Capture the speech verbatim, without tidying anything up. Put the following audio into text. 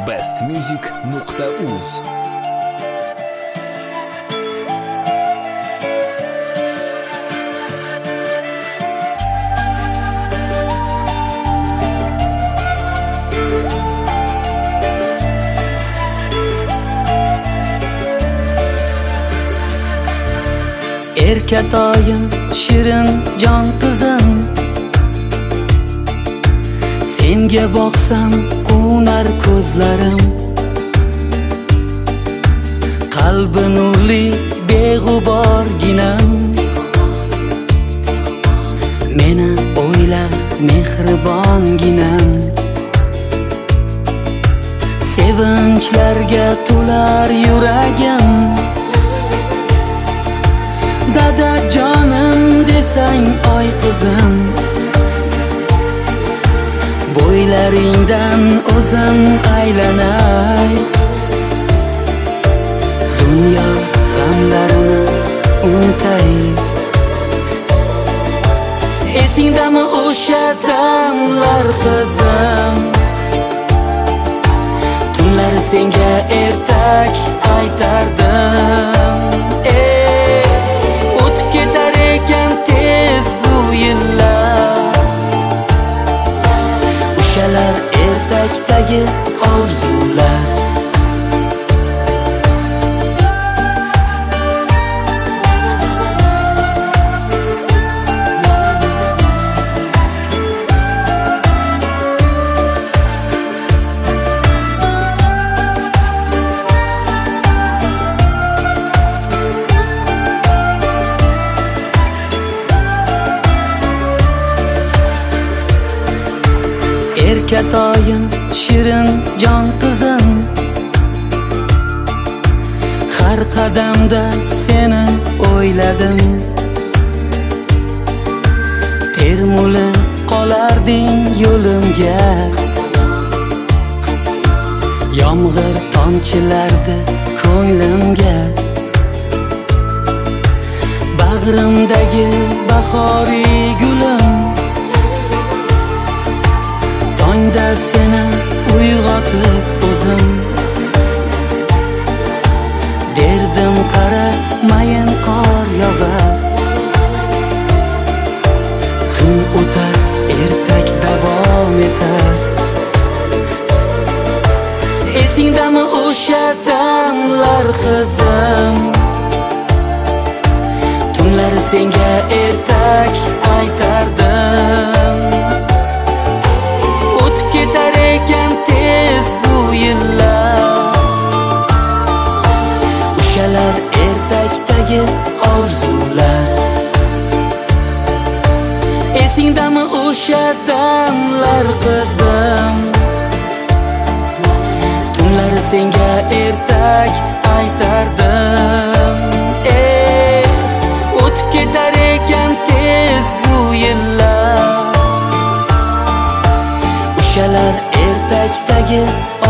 best music nuqta uz. Erkatoyim, shirin jon qizim, senga boqsam qo'nar ko'zlarim. Qalbi nurli beg'uborginam, meni o'ylar mehribonginam. Sevinchlarga to'lar yuragim, dada jonim desang oy qizim. Bo'ylaringdan o'zim aylanay, dunyo g'amlarini unutay. Esingdami o'sha damlar qizim, tunlar senga ertak aytardim. O'tib ketar ekan tez bu yillar, o'shalar ertakdagi orzular. Erkatoyim, shirin jon qizim, har qadamda seni o'yladim. Termulib qolarding yo'limga, yomg'ir tomchilardi ko'nglimga. Bag'rimdagi bahoriy gulim, tongda seni uyg'otib o'zim derdim, qara mayin qor yog'ar. Tun o'tar, ertak davom etar. Esingdami o'sha damlar qizim, tunlar senga ertak aytardim. Ketar ekan tez bu yillar, o'shalar ertakdagi orzular. Esingdami o'sha damlar qizim, tunlar senga ertak aytardim. Eh, o'tib ketar ekan tez bu yillar, o'shalar ertakdagi